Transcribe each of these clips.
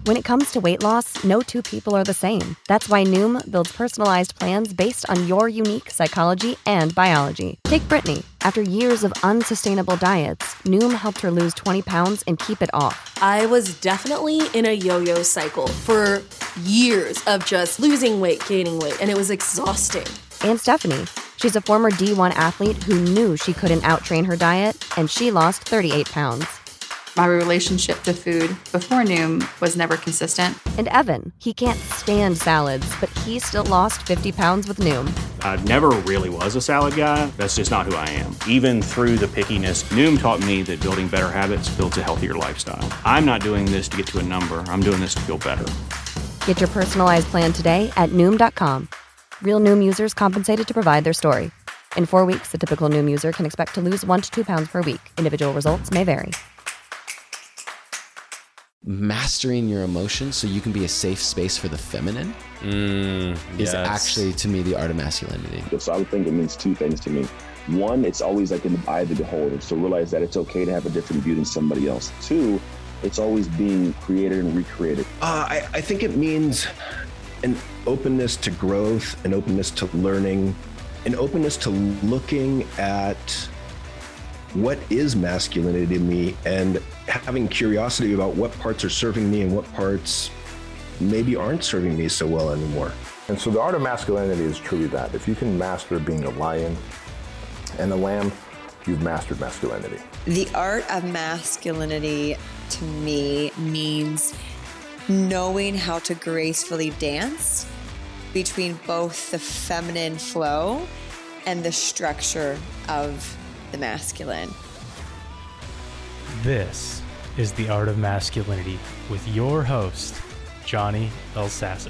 When it comes to weight loss, no two people are the same. That's why Noom builds personalized plans based on your unique psychology and biology. Take Brittany. After years of unsustainable diets, Noom helped her lose 20 pounds and keep it off. I was definitely in a yo-yo cycle for years of just losing weight, gaining weight, and it was exhausting. And Stephanie. She's a former D1 athlete who knew she couldn't outtrain her diet, and she lost 38 pounds. My relationship to food before Noom was never consistent. And Evan, he can't stand salads, but he still lost 50 pounds with Noom. I never really was a salad guy. That's just not who I am. Even through the pickiness, Noom taught me that building better habits builds a healthier lifestyle. I'm not doing this to get to a number. I'm doing this to feel better. Get your personalized plan today at Noom.com. Real Noom users compensated to provide their story. In 4 weeks, the typical Noom user can expect to lose 1 to 2 pounds per week. Individual results may vary. Mastering your emotions so you can be a safe space for the feminine is actually, to me, the art of masculinity. So I would think it means two things to me. One, it's always like in the eye of the beholder. So realize that it's okay to have a different view than somebody else. Two, it's always being created and recreated. I think it means an openness to growth, an openness to learning, an openness to looking at what is masculinity to me and having curiosity about what parts are serving me and what parts maybe aren't serving me so well anymore. And so the art of masculinity is truly that. If you can master being a lion and a lamb, you've mastered masculinity. The art of masculinity to me means knowing how to gracefully dance between both the feminine flow and the structure of the masculine. This is The Art of Masculinity with your host, Johnny Elsasser.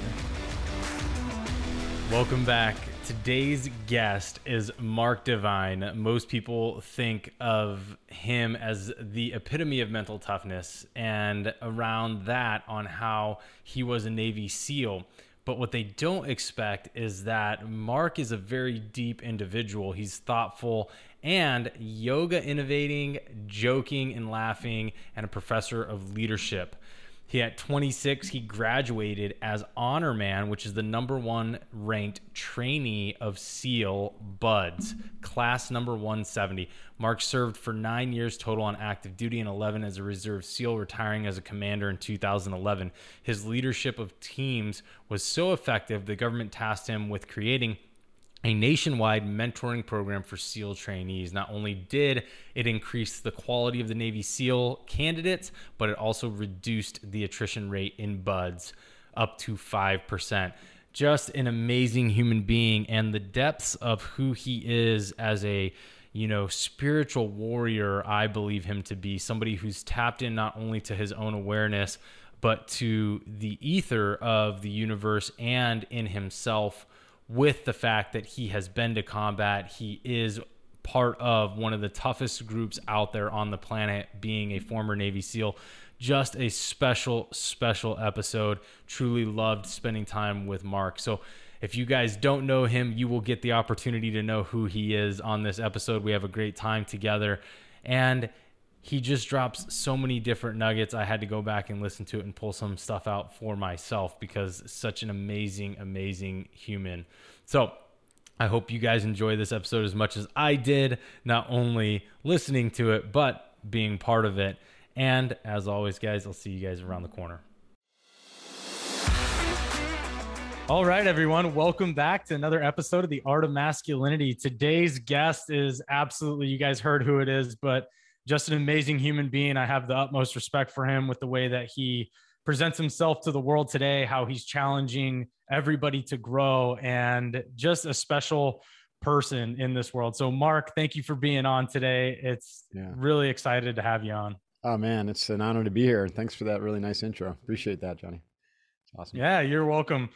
Welcome back. Today's guest is Mark Divine. Most people think of him as the epitome of mental toughness and around that on how he was a Navy SEAL. But what they don't expect is that Mark is a very deep individual. He's thoughtful and yoga innovating, joking and laughing, and a professor of leadership. At 26, he graduated as Honor Man, which is the #1 ranked trainee of SEAL BUDS, class number 170. Mark served for 9 years total on active duty and 11 as a reserve SEAL, retiring as a commander in 2011. His leadership of teams was so effective, the government tasked him with creating a nationwide mentoring program for SEAL trainees. Not only did it increase the quality of the Navy SEAL candidates, but it also reduced the attrition rate in BUDS up to 5%. Just an amazing human being, and the depths of who he is as a spiritual warrior, I believe him to be somebody who's tapped in not only to his own awareness, but to the ether of the universe and in himself. With the fact that he has been to combat, he is part of one of the toughest groups out there on the planet, being a former Navy SEAL. Just a special, special episode. Truly loved spending time with Mark. So if you guys don't know him, you will get the opportunity to know who he is on this episode. We have a great time together. And he just drops so many different nuggets. I had to go back and listen to it and pull some stuff out for myself because such an amazing, amazing human. So I hope you guys enjoy this episode as much as I did, not only listening to it, but being part of it. And as always, guys, I'll see you guys around the corner. All right, everyone. Welcome back to another episode of The Art of Masculinity. Today's guest is absolutely, you guys heard who it is, but just an amazing human being. I have the utmost respect for him with the way that he presents himself to the world today, how he's challenging everybody to grow, and just a special person in this world. So Mark, thank you for being on today. It's really excited to have you on. Oh man, it's an honor to be here. Thanks for that really nice intro. Appreciate that, Johnny. It's awesome. Yeah, you're welcome.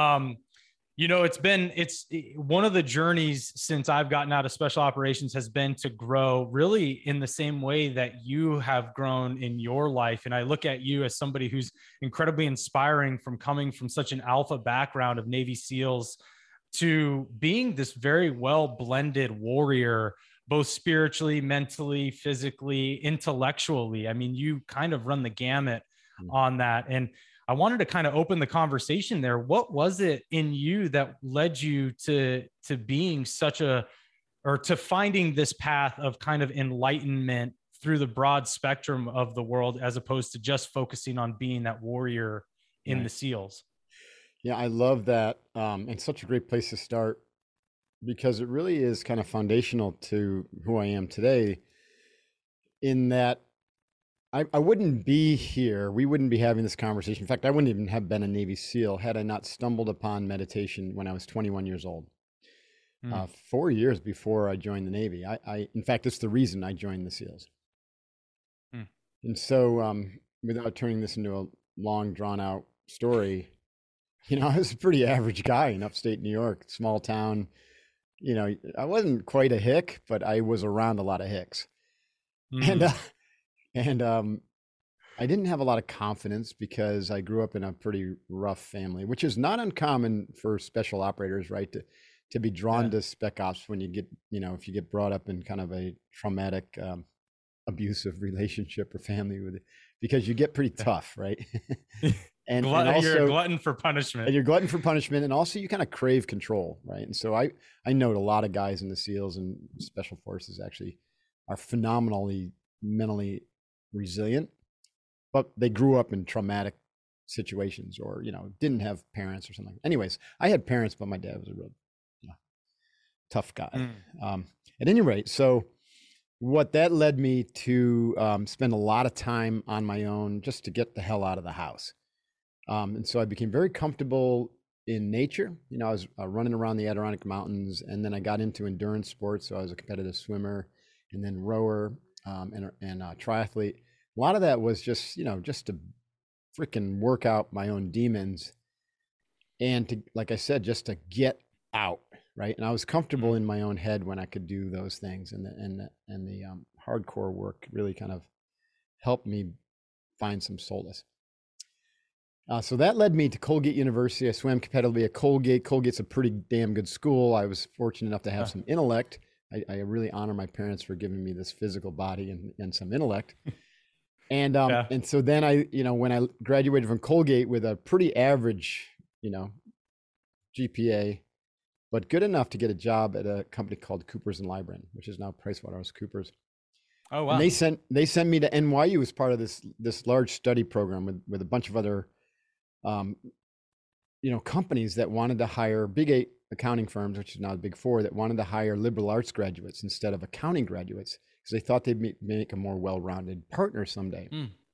It's one of the journeys since I've gotten out of special operations has been to grow really in the same way that you have grown in your life. And I look at you as somebody who's incredibly inspiring from coming from such an alpha background of Navy SEALs to being this very well blended warrior, both spiritually, mentally, physically, intellectually. I mean, you kind of run the gamut on that. And I wanted to kind of open the conversation there. What was it in you that led you to being to finding this path of kind of enlightenment through the broad spectrum of the world, as opposed to just focusing on being that warrior in the SEALs? Yeah, I love that. And such a great place to start, because it really is kind of foundational to who I am today, in that I wouldn't be here. We wouldn't be having this conversation. In fact, I wouldn't even have been a Navy SEAL had I not stumbled upon meditation when I was 21 years old. 4 years before I joined the Navy. In fact, it's the reason I joined the SEALs. And so, without turning this into a long, drawn out story, I was a pretty average guy in upstate New York, small town. I wasn't quite a hick, but I was around a lot of hicks. And I didn't have a lot of confidence because I grew up in a pretty rough family, which is not uncommon for special operators, right? To be drawn to spec ops when you get, if you get brought up in kind of a traumatic, abusive relationship or family with it, because you get pretty tough, right? and also, you're a glutton for punishment. And you're glutton for punishment, and also you kind of crave control, right? And so I know a lot of guys in the SEALs and Special Forces actually are phenomenally mentally resilient, but they grew up in traumatic situations, or didn't have parents or something. Anyways, I had parents, but my dad was a real tough guy. At any rate, so what that led me to spend a lot of time on my own just to get the hell out of the house. And so I became very comfortable in nature. I was running around the Adirondack Mountains, and then I got into endurance sports. So I was a competitive swimmer, and then rower, and triathlete. A lot of that was just to freaking work out my own demons, and to, like I said, just to get out, right? And I was comfortable in my own head when I could do those things, and the hardcore work really kind of helped me find some solace. So that led me to Colgate University. I swam competitively at Colgate. Colgate's a pretty damn good school. I was fortunate enough to have some intellect. I really honor my parents for giving me this physical body and some intellect. And and so then when I graduated from Colgate with a pretty average, GPA, but good enough to get a job at a company called Coopers & Lybrand, which is now PricewaterhouseCoopers. Oh wow! And they sent me to NYU as part of this large study program with a bunch of other, companies that wanted to hire Big 8 accounting firms, which is now the Big 4, that wanted to hire liberal arts graduates instead of accounting graduates, because they thought they'd make a more well-rounded partner someday.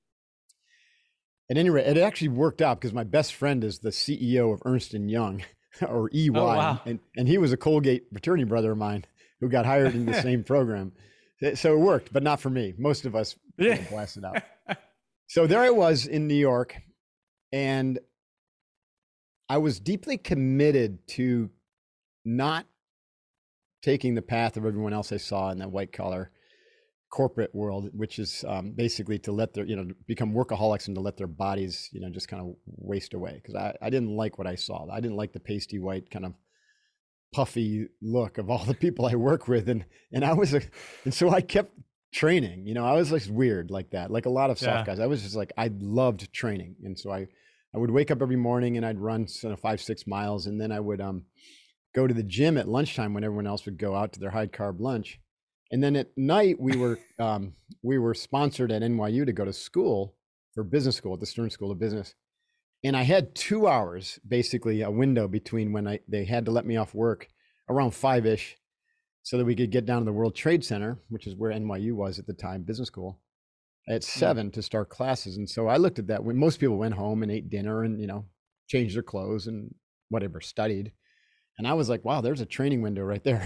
At any rate, it actually worked out, because my best friend is the CEO of Ernst & Young, or EY. Oh, wow. and he was a Colgate fraternity brother of mine who got hired in the same program. So it worked, but not for me. Most of us blasted out. So there I was in New York, and I was deeply committed to not taking the path of everyone else I saw in that white collar corporate world, which is basically to let their, become workaholics and to let their bodies, just kind of waste away. Because I didn't like what I saw. I didn't like the pasty white kind of puffy look of all the people I work with. And so I kept training, I was like weird like that, like a lot of soft guys. I was just like, I loved training. And so I would wake up every morning and I'd run 5-6 miles. And then I would go to the gym at lunchtime when everyone else would go out to their high carb lunch. And then at night we were sponsored at NYU to go to school for business school at the Stern School of Business. And I had 2 hours, basically a window between when they had to let me off work around 5-ish, so that we could get down to the World Trade Center, which is where NYU was at the time, business school, at 7 to start classes. And so I looked at that when most people went home and ate dinner and, changed their clothes and whatever, studied. And I was like, wow, there's a training window right there,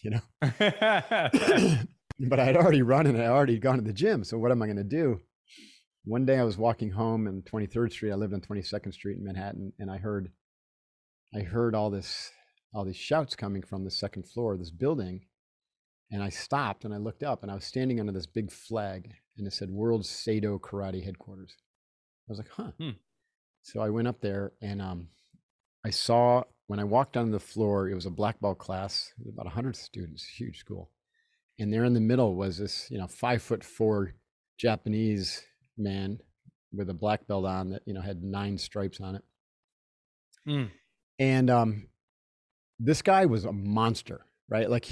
But I had already run and I had already gone to the gym. So what am I going to do? One day I was walking home in 23rd Street. I lived on 22nd Street in Manhattan, and I heard all these shouts coming from the second floor of this building. And I stopped and I looked up, and I was standing under this big flag, and it said World Sado Karate Headquarters. I was like, huh. So I went up there, and I saw, when I walked onto the floor, it was a black belt class, about 100 students, huge school. And there in the middle was this, 5'4" Japanese man, with a black belt on that, had 9 stripes on it. Mm. And this guy was a monster, right? Like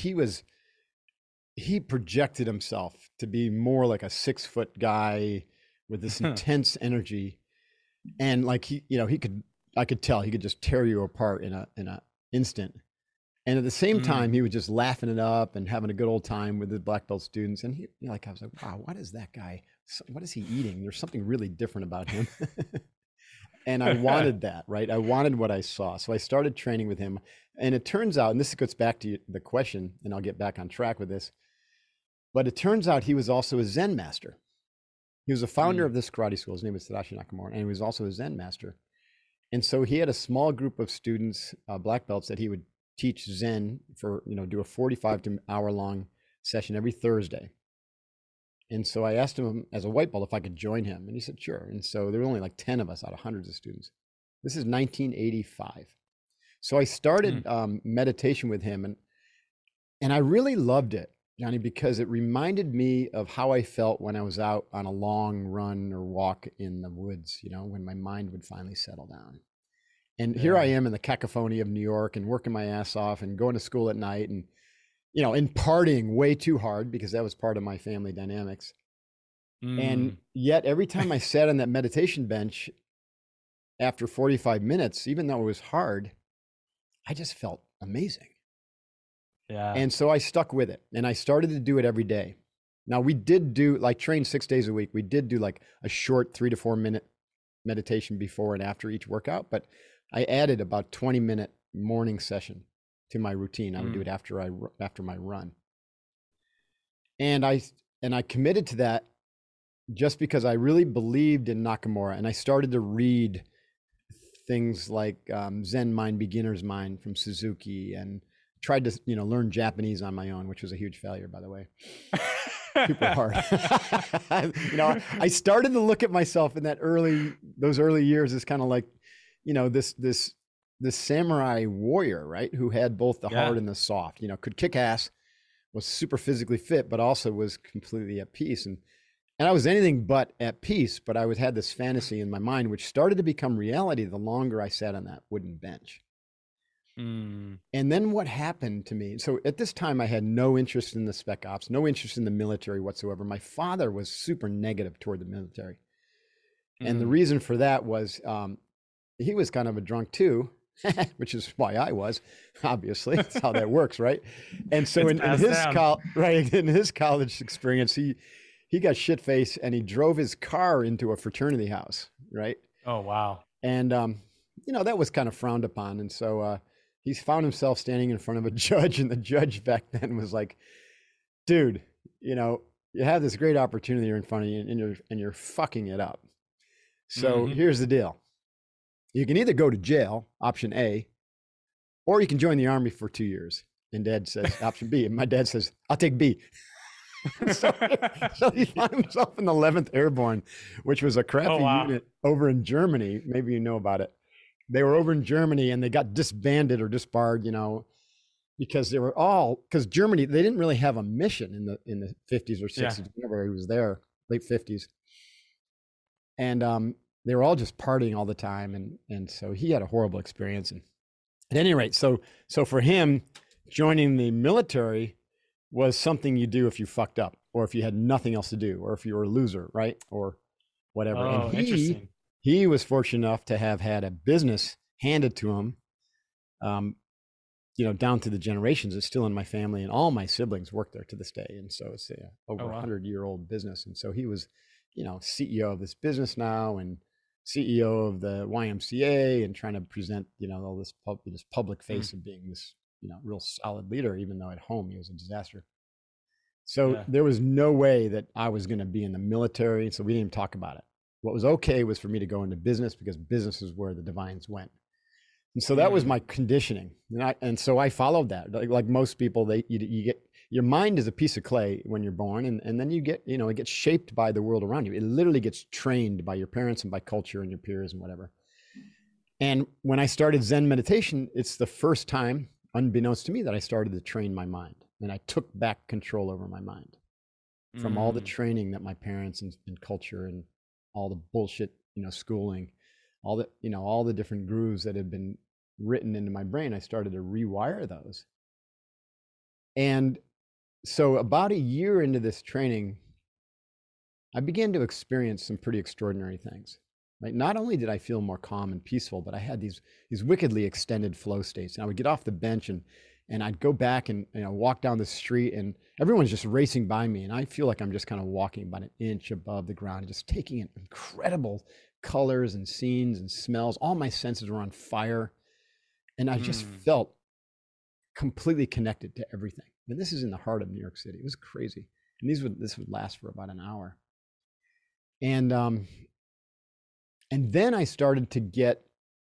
he projected himself to be more like a 6-foot guy with this intense energy. And like I could tell he could just tear you apart in a instant. And at the same time, he was just laughing it up and having a good old time with the black belt students. And I was like, wow, what is that guy? What is he eating? There's something really different about him. And I wanted that, right? I wanted what I saw. So I started training with him. And it turns out, and this gets back to the question, and I'll get back on track with this, but it turns out he was also a Zen master. He was a founder of this karate school. His name was Tadashi Nakamura, and he was also a Zen master. And so he had a small group of students, black belts, that he would teach Zen for, do a 45 hour long session every Thursday. And so I asked him as a white belt if I could join him. And he said, sure. And so there were only like 10 of us out of hundreds of students. This is 1985. So I started meditation with him, and I really loved it, Johnny, because it reminded me of how I felt when I was out on a long run or walk in the woods, when my mind would finally settle down. And here I am in the cacophony of New York and working my ass off and going to school at night and, and partying way too hard because that was part of my family dynamics. And yet every time I sat on that meditation bench after 45 minutes, even though it was hard, I just felt amazing. Yeah. And so I stuck with it, and I started to do it every day. Now we did do train 6 days a week. We did do like a short 3 to 4 minute meditation before and after each workout, but I added about 20-minute morning session to my routine. I would do it after my run. And I committed to that just because I really believed in Nakamura, and I started to read things like Zen Mind, Beginner's Mind from Suzuki, and tried to learn Japanese on my own, which was a huge failure, by the way. Super hard. I started to look at myself in those early years as kind of like, this samurai warrior, right? Who had both the hard and the soft, could kick ass, was super physically fit, but also was completely at peace. And I was anything but at peace, but I had this fantasy in my mind, which started to become reality the longer I sat on that wooden bench. And then what happened to me? So at this time, I had no interest in the spec ops, no interest in the military whatsoever. My father was super negative toward the military. And the reason for that was he was kind of a drunk too, which is why I was, obviously. That's how that works, right? And so in his college experience, he got shit-faced and he drove his car into a fraternity house, right? Oh, wow. And, that was kind of frowned upon. And so he found himself standing in front of a judge, and the judge back then was like, dude, you have this great opportunity in front of you and you're fucking it up. So here's the deal. You can either go to jail, option A, or you can join the army for 2 years. And Dad says, option B. And my dad says, I'll take B. so he found himself in the 11th Airborne, which was a crappy unit over in Germany. Maybe you know about it. They were over in Germany and they got disbanded or disbarred, because because Germany, they didn't really have a mission in the 50s or 60s, whenever he was there, late 50s. And they were all just partying all the time. And so he had a horrible experience. And at any rate, so for him, joining the military was something you do if you fucked up, or if you had nothing else to do, or if you were a loser, right? Or whatever. Oh, and interesting. He was fortunate enough to have had a business handed to him, down to the generations. It's still in my family, and all my siblings work there to this day. And so it's over 100-year-old business. And so he was, CEO of this business now, and CEO of the YMCA, and trying to present, all this public face of being this, real solid leader, even though at home he was a disaster. So there was no way that I was going to be in the military. So we didn't even talk about it. What was okay was for me to go into business, because business is where the divines went. And so that was my conditioning. And so I followed that. Like most people, you get, your mind is a piece of clay when you're born, and then you get, it gets shaped by the world around you. It literally gets trained by your parents and by culture and your peers and whatever. And when I started Zen meditation, it's the first time, unbeknownst to me, that I started to train my mind. And I took back control over my mind from all the training that my parents and culture and all the bullshit, schooling, all the different grooves that had been written into my brain. I started to rewire those. And so about a year into this training, I began to experience some pretty extraordinary things. Right? Not only did I feel more calm and peaceful, but I had these wickedly extended flow states. And I would get off the bench and I'd go back and walk down the street, and everyone's just racing by me, and I feel like I'm just kind of walking about an inch above the ground, just taking in incredible colors and scenes and smells. All my senses were on fire, and I just felt completely connected to everything. And this is in the heart of New York City. It was crazy, and this would last for about an hour. And then I started to get,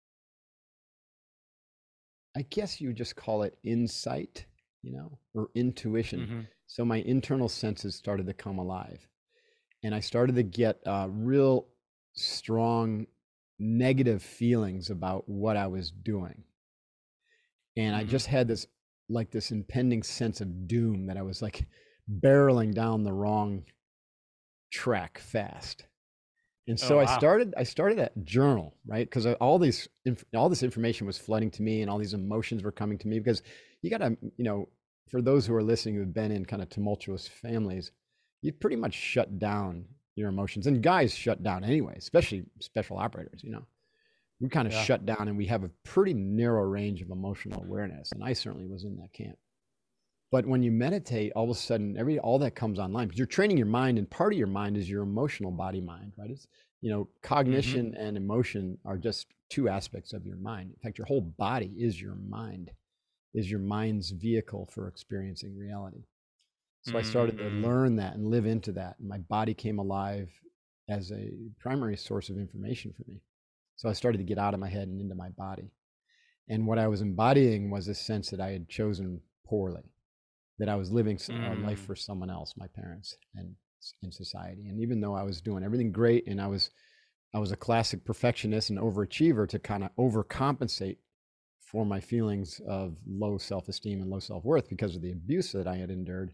I guess you would just call it insight, or intuition. So my internal senses started to come alive, and I started to get real strong negative feelings about what I was doing. And I just had this impending sense of doom, that I was like barreling down the wrong track fast. And so I started that journal, right? Because all this information was flooding to me, and all these emotions were coming to me. Because you got to, for those who are listening who've been in kind of tumultuous families, you pretty much shut down your emotions. And guys shut down anyway, especially special operators. We kind of shut down, and we have a pretty narrow range of emotional awareness. And I certainly was in that camp. But when you meditate, all of a sudden, all that comes online, because you're training your mind, and part of your mind is your emotional body-mind, right? It's, cognition and emotion are just two aspects of your mind. In fact, your whole body is your mind, is your mind's vehicle for experiencing reality. So I started to learn that and live into that. And my body came alive as a primary source of information for me. So I started to get out of my head and into my body. And what I was embodying was a sense that I had chosen poorly, that I was living a life for someone else, my parents, and in society. And even though I was doing everything great, and I was a classic perfectionist and overachiever, to kind of overcompensate for my feelings of low self-esteem and low self-worth because of the abuse that I had endured,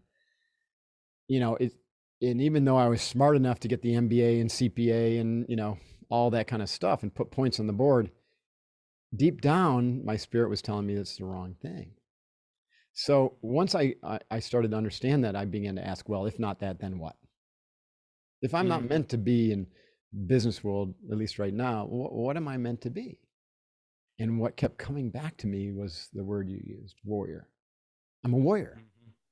and even though I was smart enough to get the MBA and CPA and, all that kind of stuff and put points on the board, deep down, my spirit was telling me that's the wrong thing. So once I started to understand that, I began to ask, well, if not that, then what? If I'm not meant to be in business world, at least right now, what am I meant to be? And what kept coming back to me was the word you used, warrior. I'm a warrior.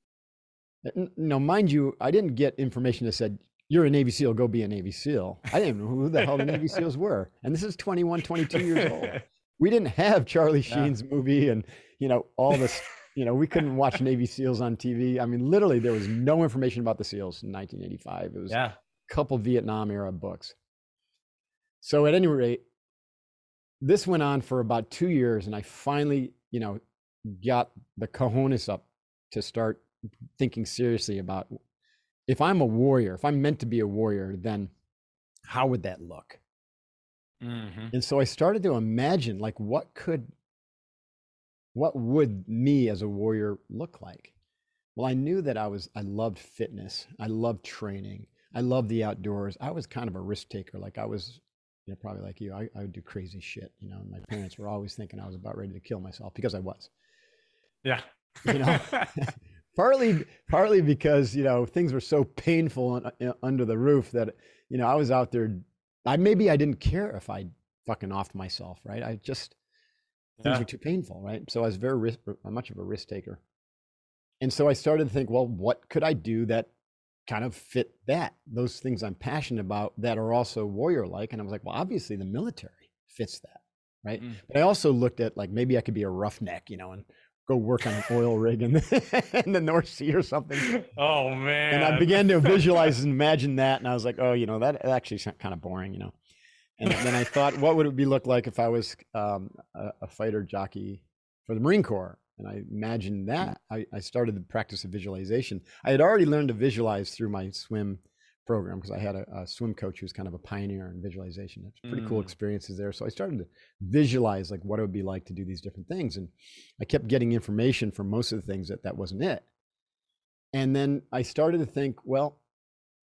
Mind you, I didn't get information that said, you're a Navy SEAL, go be a Navy SEAL. I didn't know who the hell the Navy SEALs were. And this is 21, 22 years old. We didn't have Charlie Sheen's movie and, all this. We couldn't watch Navy SEALs on TV. I mean, literally, there was no information about the SEALs in 1985. It was a couple Vietnam era books. So at any rate, this went on for about 2 years, and I finally, got the cojones up to start thinking seriously about, if I'm a warrior, if I'm meant to be a warrior, then how would that look? And so I started to imagine, what would me as a warrior look like? Well, I knew that I loved fitness. I loved training. I loved the outdoors. I was kind of a risk taker. I was, probably like you, I would do crazy shit, and my parents were always thinking I was about ready to kill myself, because I was. Yeah. Partly because, things were so painful under the roof that, I was out there. Maybe I didn't care if I fucking offed myself, right? Things were too painful, right? So I was much of a risk taker. And so I started to think, well, what could I do that kind of fit those things I'm passionate about that are also warrior-like? And I was like, well, obviously the military fits that, right? But I also looked at, maybe I could be a roughneck, and go work on an oil rig in the North Sea or something. Oh, man. And I began to visualize and imagine that. And I was like, oh, that actually sounds kind of boring, And then I thought, what would it look like if I was a fighter jockey for the Marine Corps? And I imagined that. I started the practice of visualization. I had already learned to visualize through my swim program, because I had a swim coach who was kind of a pioneer in visualization. It's pretty cool experiences there. So I started to visualize what it would be like to do these different things. And I kept getting information from most of the things that wasn't it. And then I started to think, well,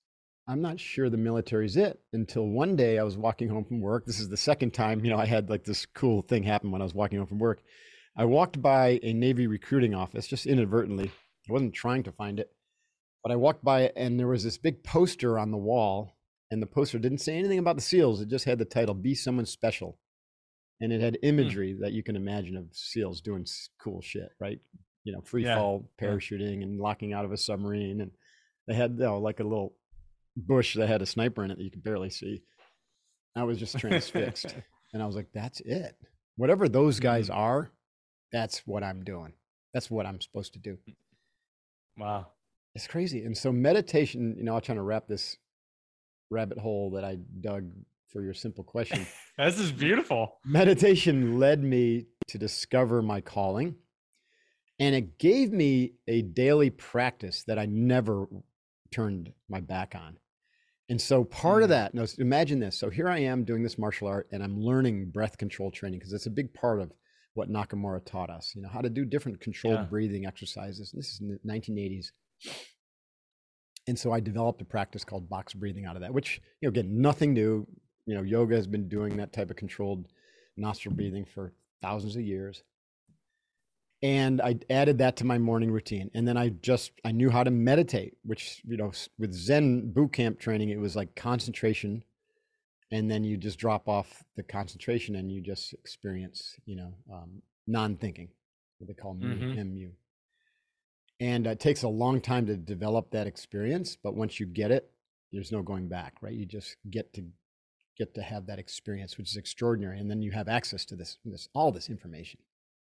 I'm not sure the military's it, until one day I was walking home from work. This is the second time, I had like this cool thing happen when I was walking home from work. I walked by a Navy recruiting office just inadvertently. I wasn't trying to find it, but I walked by it and there was this big poster on the wall, and the poster didn't say anything about the SEALs. It just had the title, Be Someone Special. And it had imagery that you can imagine of SEALs doing cool shit, right? Free fall parachuting and locking out of a submarine. And they had like a little bush that had a sniper in it that you could barely see. I was just transfixed. And I was like, that's it. Whatever those guys are, that's what I'm doing. That's what I'm supposed to do. Wow. It's crazy. And so meditation, I'm trying to wrap this rabbit hole that I dug for your simple question. This is beautiful. Meditation led me to discover my calling, and it gave me a daily practice that I never turned my back on. And so part of that, imagine this. So here I am doing this martial art, and I'm learning breath control training, because it's a big part of what Nakamura taught us, how to do different controlled breathing exercises. This is in the 1980s. And so I developed a practice called box breathing out of that, which, again, nothing new. Yoga has been doing that type of controlled nostril breathing for thousands of years. And I added that to my morning routine. And then I knew how to meditate, which, with Zen boot camp training, it was like concentration. And then you just drop off the concentration and you just experience, non-thinking, what they call MU. And it takes a long time to develop that experience. But once you get it, there's no going back, right? You just get to have that experience, which is extraordinary. And then you have access to all this information.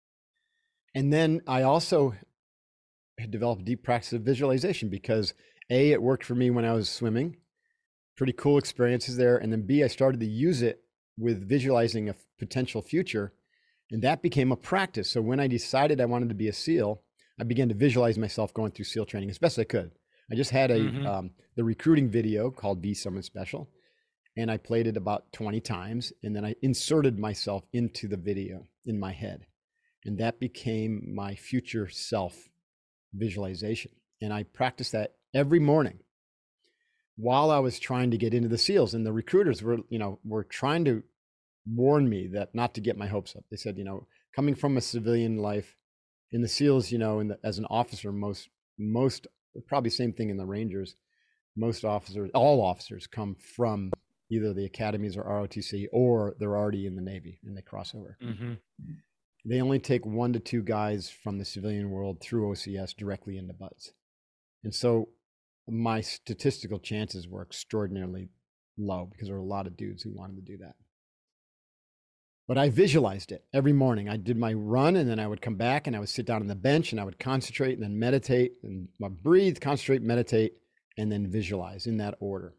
And then I also had developed a deep practice of visualization, because A, it worked for me when I was swimming, pretty cool experiences there. And then B, I started to use it with visualizing a potential future, and that became a practice. So when I decided I wanted to be a SEAL, I began to visualize myself going through SEAL training as best I could. I just had the recruiting video called Be Someone Special, and I played it about 20 times, and then I inserted myself into the video in my head. And that became my future self visualization. And I practiced that every morning while I was trying to get into the SEALs. And the recruiters were trying to warn me that not to get my hopes up. They said, coming from a civilian life in the SEALs, as an officer, most probably same thing in the Rangers, all officers come from either the academies or ROTC, or they're already in the Navy and they cross over. They only take 1 to 2 guys from the civilian world through OCS directly into BUD/S. And so my statistical chances were extraordinarily low, because there were a lot of dudes who wanted to do that. But I visualized it every morning. I did my run, and then I would come back and I would sit down on the bench and I would concentrate and then meditate, and breathe, concentrate, meditate, and then visualize in that order.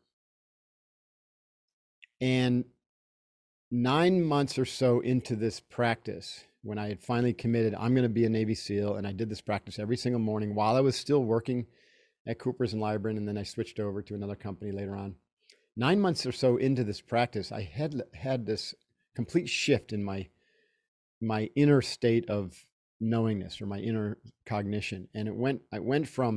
And 9 months or so into this practice, when I had finally committed, I'm going to be a Navy SEAL, and I did this practice every single morning while I was still working at Coopers and Lybrand, and then I switched over to another company later on. 9 months or so into this practice, I had this complete shift in my inner state of knowingness, or my inner cognition. And I went from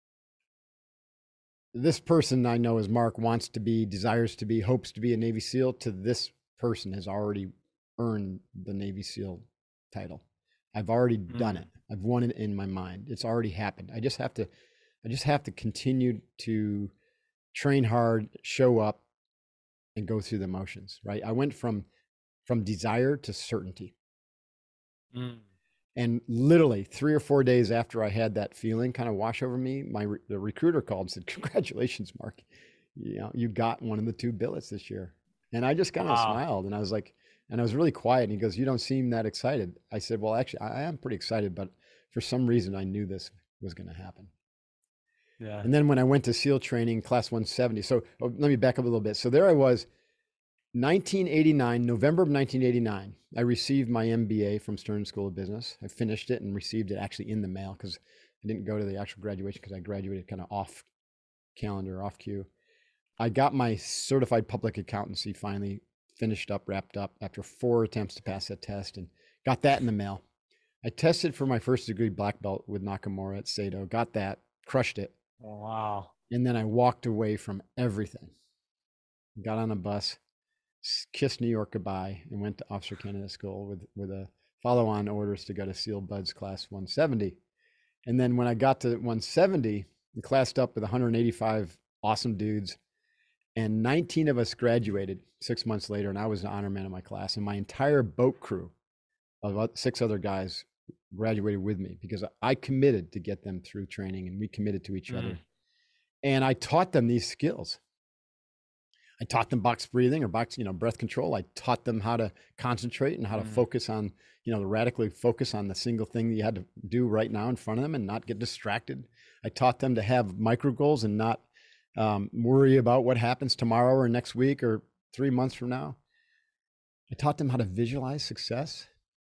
this person I know as Mark wants to be, desires to be, hopes to be a Navy SEAL, to this person has already earned the Navy SEAL title. I've already done it. I've won it in my mind. It's already happened. I just have to continue to train hard, show up, and go through the motions, right? I went from desire to certainty. And literally 3 or 4 days after I had that feeling kind of wash over me, the recruiter called and said, "Congratulations, Mark. You got one of the 2 billets this year." And I just kind of smiled, and I was like, and I was really quiet. And he goes, "You don't seem that excited." I said, "Well, actually, I am pretty excited, but for some reason I knew this was going to happen." Yeah. And then when I went to SEAL training, class 170. So let me back up a little bit. So there I was, 1989, November of 1989, I received my MBA from Stern School of Business. I finished it and received it actually in the mail, because I didn't go to the actual graduation, because I graduated kind of off calendar, off cue. I got my certified public accountancy finally finished up, wrapped up after 4 attempts to pass that test, and got that in the mail. I tested for my first degree black belt with Nakamura at Sado, got that, crushed it. Oh, wow. And then I walked away from everything, got on a bus, kissed New York goodbye, and went to Officer Candidate School with a follow-on orders to go to SEAL Buds Class 170. And then when I got to 170, we classed up with 185 awesome dudes, and 19 of us graduated 6 months later, and I was the honor man of my class, and my entire boat crew of 6 other guys graduated with me because I committed to get them through training, and we committed to each other. And I taught them these skills. I taught them box breathing or breath control. I taught them how to concentrate and how to focus on, radically focus on the single thing that you had to do right now in front of them and not get distracted. I taught them to have micro goals and not worry about what happens tomorrow or next week or 3 months from now. I taught them how to visualize success.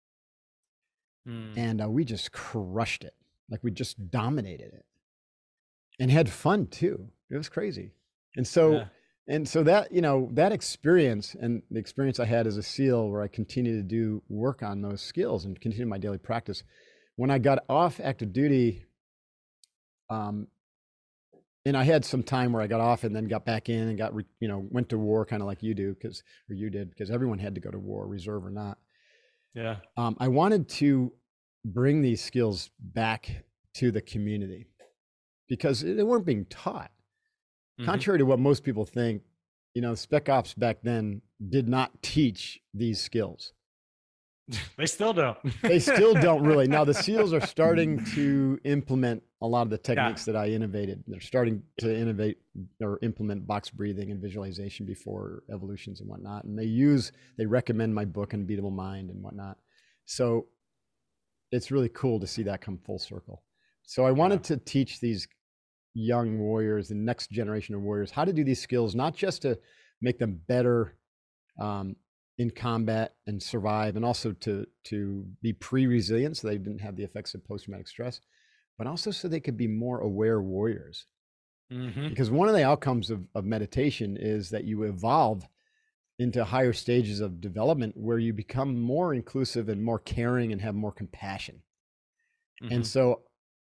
And we just crushed it. Like we just dominated it and had fun too. It was crazy. And so, that, that experience and the experience I had as a SEAL where I continued to do work on those skills and continue my daily practice. When I got off active duty, and I had some time where I got off and then got back in and went to war kind of like you did because everyone had to go to war, reserve or not. Yeah. I wanted to bring these skills back to the community because they weren't being taught. Contrary to what most people think, Spec Ops back then did not teach these skills. They still don't. They still don't really. Now the SEALs are starting to implement a lot of the techniques that I innovated. They're starting to innovate or implement box breathing and visualization before evolutions and whatnot. And they recommend my book, Unbeatable Mind and whatnot. So it's really cool to see that come full circle. So I wanted to teach these young warriors, the next generation of warriors, how to do these skills, not just to make them better in combat and survive, and also to be pre-resilient so they didn't have the effects of post-traumatic stress, but also so they could be more aware warriors. Because one of the outcomes of meditation is that you evolve into higher stages of development where you become more inclusive and more caring and have more compassion. And so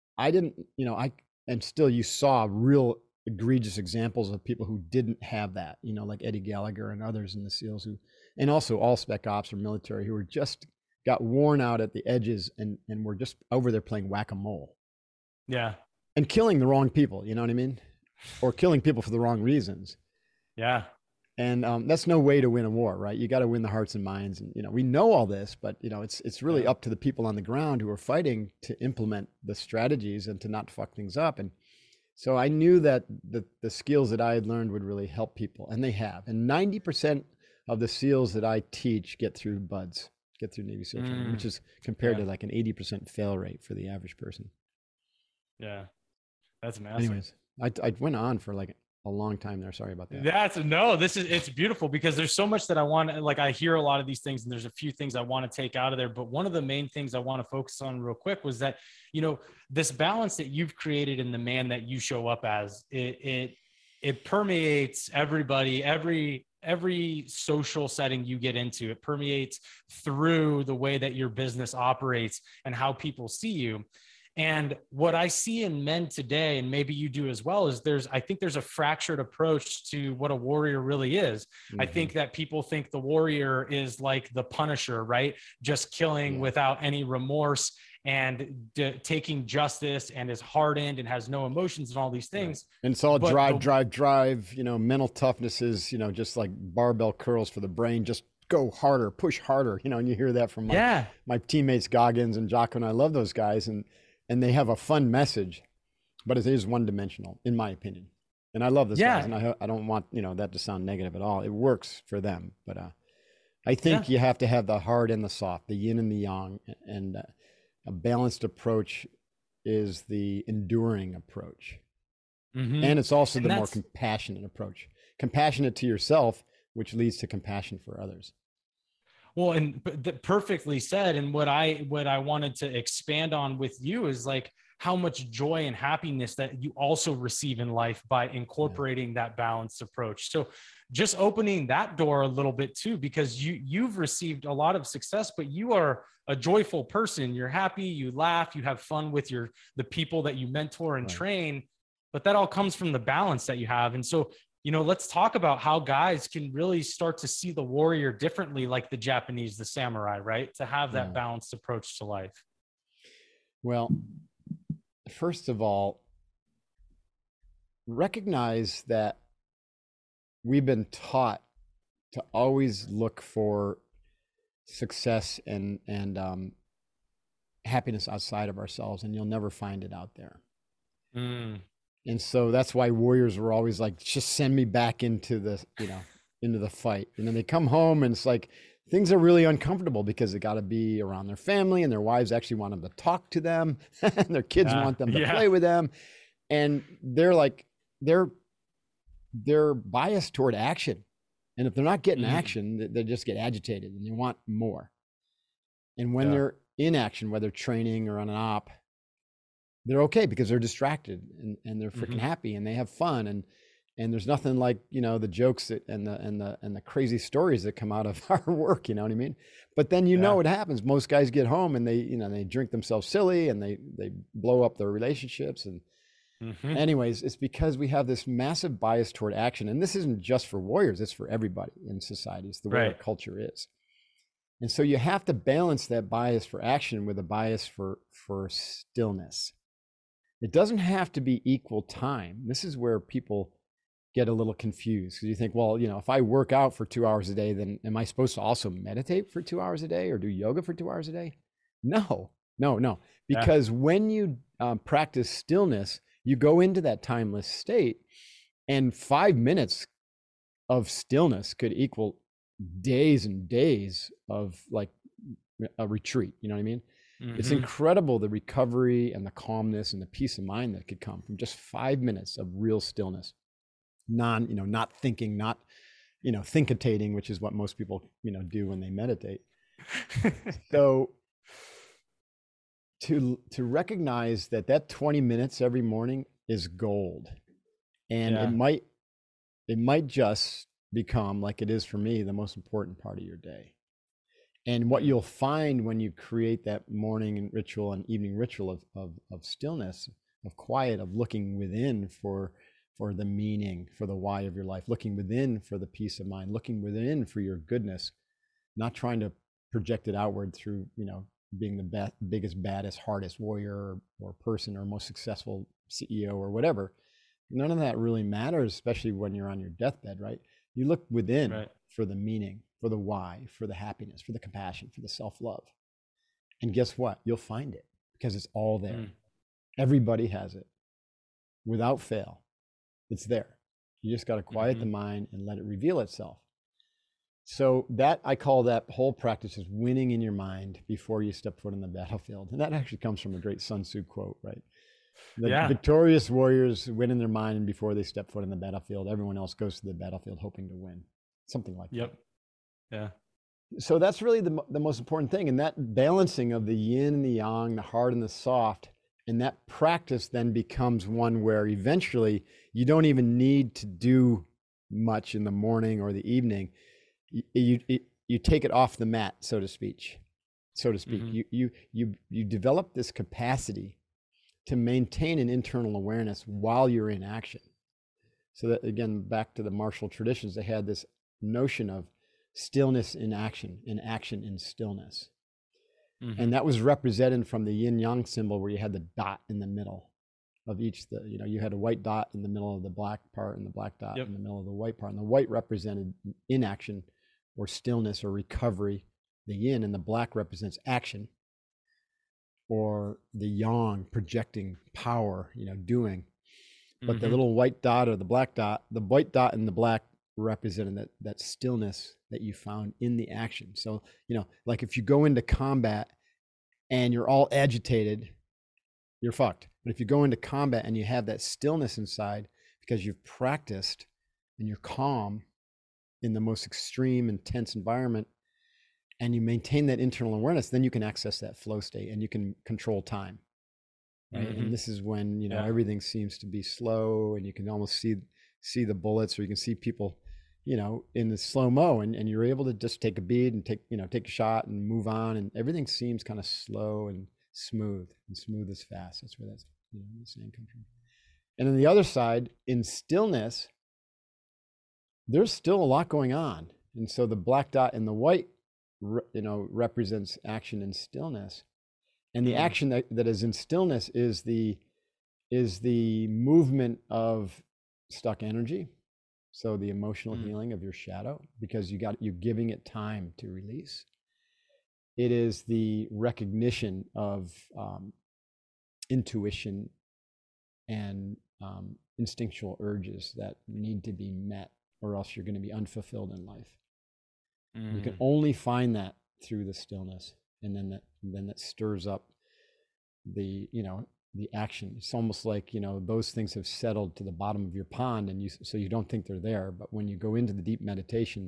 and still you saw real egregious examples of people who didn't have that, like Eddie Gallagher and others in the SEALs and also all Spec Ops or military who were just got worn out at the edges and were just over there playing whack-a-mole. Yeah. And killing the wrong people, you know what I mean? Or killing people for the wrong reasons. Yeah. And that's no way to win a war, right? You got to win the hearts and minds. And, we know all this, but, it's really up to the people on the ground who are fighting to implement the strategies and to not fuck things up. And so I knew that the skills that I had learned would really help people, and they have. And 90% of the SEALs that I teach get through BUDS, get through Navy SEAL training, which is compared to like an 80% fail rate for the average person. Yeah. That's massive. Anyways, I went on for like a long time there. Sorry about that. It's beautiful because there's so much that I want, like I hear a lot of these things and there's a few things I want to take out of there. But one of the main things I want to focus on real quick was that, this balance that you've created in the man that you show up as, it permeates everybody, every social setting you get into. It permeates through the way that your business operates and how people see you. And what I see in men today, and maybe you do as well, is I think there's a fractured approach to what a warrior really is. I think that people think the warrior is like the Punisher, right? Just killing without any remorse and taking justice and is hardened and has no emotions and all these things. And it's all drive, mental toughness is, just like barbell curls for the brain, just go harder, push harder, and you hear that from my teammates, Goggins and Jocko, and I love those guys. And they have a fun message, but it is one-dimensional, in my opinion. And I love this guys, and I don't want that to sound negative at all. It works for them, but I think you have to have the hard and the soft, the yin and the yang, and a balanced approach is the enduring approach, and it's also the more compassionate approach. Compassionate to yourself, which leads to compassion for others. Well, and perfectly said. And what I wanted to expand on with you is like how much joy and happiness that you also receive in life by incorporating that balanced approach. So just opening that door a little bit too, because you've received a lot of success, but you are a joyful person. You're happy, you laugh, you have fun with the people that you mentor and train. but that all comes from the balance that you have. And so, let's talk about how guys can really start to see the warrior differently, like the Japanese, the samurai, right? To have that balanced approach to life. Well, first of all, recognize that we've been taught to always look for success and happiness outside of ourselves, and you'll never find it out there. And so that's why warriors were always like, just send me back into the, into the fight. And then they come home and it's like, things are really uncomfortable because they got to be around their family, and their wives actually want them to talk to them and their kids want them to play with them. And they're like, they're biased toward action. And if they're not getting action, they just get agitated and they want more. And when they're in action, whether training or on an op, they're okay because they're distracted and they're freaking happy and they have fun. And there's nothing like, the jokes and the crazy stories that come out of our work, you know what I mean? But then, know what happens. Most guys get home and they drink themselves silly and they blow up their relationships. And anyways, it's because we have this massive bias toward action. And this isn't just for warriors, it's for everybody in society. It's the way our culture is. And so you have to balance that bias for action with a bias for stillness. It doesn't have to be equal time. This is where people get a little confused, because you think, well, if I work out for 2 hours a day, then am I supposed to also meditate for 2 hours a day or do yoga for 2 hours a day? No. Because when you practice stillness, you go into that timeless state, and 5 minutes of stillness could equal days and days of like a retreat. You know what I mean? It's incredible, the recovery and the calmness and the peace of mind that could come from just 5 minutes of real stillness. Not thinking, not, thinkitating, which is what most people, do when they meditate. So to recognize that 20 minutes every morning is gold. And it might just become, like it is for me, the most important part of your day. And what you'll find when you create that morning ritual and evening ritual of stillness, of quiet, of looking within for the meaning, for the why of your life, looking within for the peace of mind, looking within for your goodness, not trying to project it outward through, being the biggest, baddest, hardest warrior or person or most successful CEO or whatever. None of that really matters, especially when you're on your deathbed, right? You look within for the meaning, for the why, for the happiness, for the compassion, for the self-love. And guess what? You'll find it because it's all there. Everybody has it without fail. It's there. You just got to quiet the mind and let it reveal itself. So I call that whole practice is winning in your mind before you step foot on the battlefield. And that actually comes from a great Sun Tzu quote, right? The victorious warriors win in their mind before they step foot on the battlefield. Everyone else goes to the battlefield hoping to win. Something like that. Yeah. So that's really the most important thing. And that balancing of the yin and the yang, the hard and the soft, and that practice then becomes one where eventually you don't even need to do much in the morning or the evening. You take it off the mat, so to speak. You develop this capacity to maintain an internal awareness while you're in action. So that, again, back to the martial traditions, they had this notion of stillness in action and action in stillness. And that was represented from the yin yang symbol, where you had the dot in the middle of each. You had a white dot in the middle of the black part and the black dot in the middle of the white part. And the white represented inaction or stillness or recovery, the yin, and the black represents action, or the yang, projecting power, doing. But the little white dot or the black dot, the white dot and the black represented that stillness that you found in the action. So, like if you go into combat and you're all agitated, you're fucked. But if you go into combat and you have that stillness inside because you've practiced and you're calm in the most extreme, intense environment, and you maintain that internal awareness, then you can access that flow state and you can control time. Right? And this is when, everything seems to be slow, and you can almost see the bullets, or you can see people, in the slow-mo, and you're able to just take a beat and take a shot and move on, and everything seems kind of slow and smooth as fast. That's where the saying comes from. And then the other side, in stillness, there's still a lot going on. And so the black dot and the white, represents action and stillness. And the action that is in stillness is the movement of stuck energy. So the emotional healing of your shadow, because you're giving it time to release. It is the recognition of intuition and instinctual urges that need to be met, or else you're going to be unfulfilled in life. You can only find that through the stillness, and then that stirs up the action. It's almost like those things have settled to the bottom of your pond, and so you don't think they're there. But when you go into the deep meditation,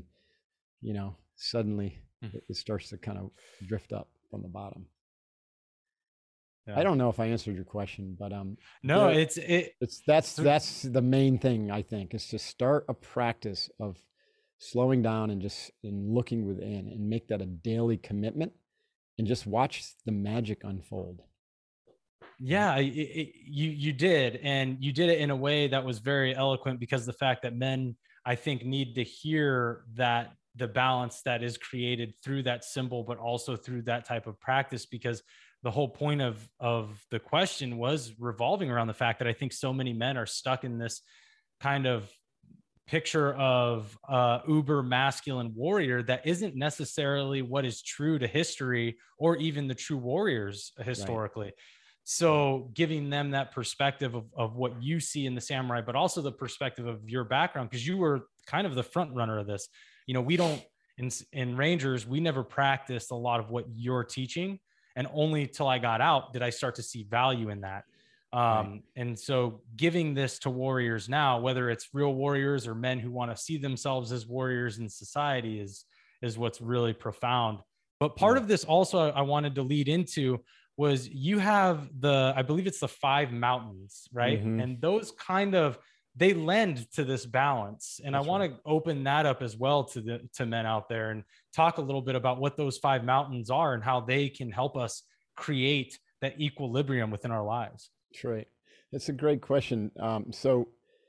suddenly it starts to kind of drift up from the bottom. Yeah. I don't know if I answered your question, but no, that's the main thing, I think, is to start a practice of slowing down and looking within, and make that a daily commitment, and just watch the magic unfold. Yeah, you did, and you did it in a way that was very eloquent, because the fact that men, I think, need to hear that the balance that is created through that symbol, but also through that type of practice, because the whole point of the question was revolving around the fact that I think so many men are stuck in this kind of picture of uber masculine warrior that isn't necessarily what is true to history, or even the true warriors historically. Right. So giving them that perspective of what you see in the samurai, but also the perspective of your background, because you were kind of the front runner of this. We don't, in Rangers, we never practiced a lot of what you're teaching. And only till I got out did I start to see value in that. Right. And so giving this to warriors now, whether it's real warriors or men who want to see themselves as warriors in society, is what's really profound. But part of this also I wanted to lead into was you have I believe it's the 5 mountains, right? Mm-hmm. And those they lend to this balance. And that's I want to open that up as well to men out there, and talk a little bit about what those 5 mountains are and how they can help us create that equilibrium within our lives. That's right. That's a great question. So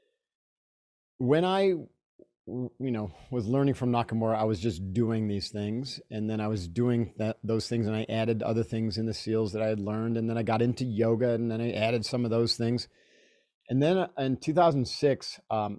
when I, was learning from Nakamura, I was just doing these things, and then I was doing those things, and I added other things in the SEALs that I had learned, and then I got into yoga, and then I added some of those things. And then in 2006, let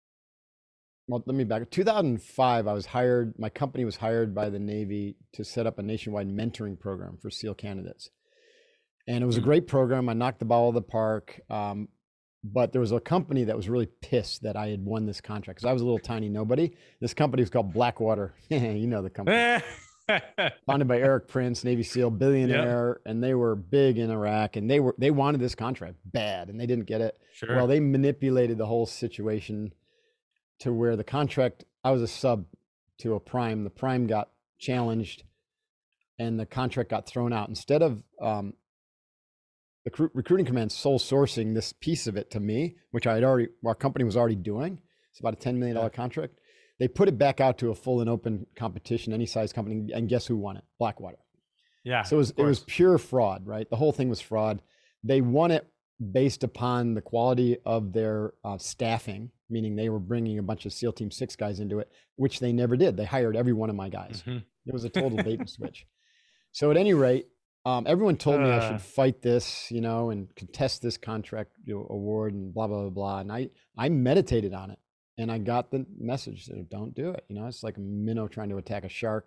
me back. 2005, my company was hired by the Navy to set up a nationwide mentoring program for SEAL candidates. And it was a great program. I knocked the ball out of the park. But there was a company that was really pissed that I had won this contract, because I was a little tiny nobody. This company was called Blackwater. You know the company. Founded by Eric Prince, Navy SEAL, billionaire, and they were big in Iraq, and they wanted this contract bad, and they didn't get it. Sure. Well, they manipulated the whole situation to where the contract, I was a sub to a prime. The prime got challenged, and the contract got thrown out. Instead of the recruiting command sole sourcing this piece of it to me, which our company was already doing, it's about a $10 million contract. They put it back out to a full and open competition, any size company, and guess who won it? Blackwater. Yeah. So it was pure fraud, right? The whole thing was fraud. They won it based upon the quality of their staffing, meaning they were bringing a bunch of SEAL Team 6 guys into it, which they never did. They hired every one of my guys. Mm-hmm. It was a total bait and switch. So at any rate, everyone told me I should fight this, and contest this contract award and blah, blah, blah, blah. And I meditated on it, and I got the message that don't do it. It's like a minnow trying to attack a shark.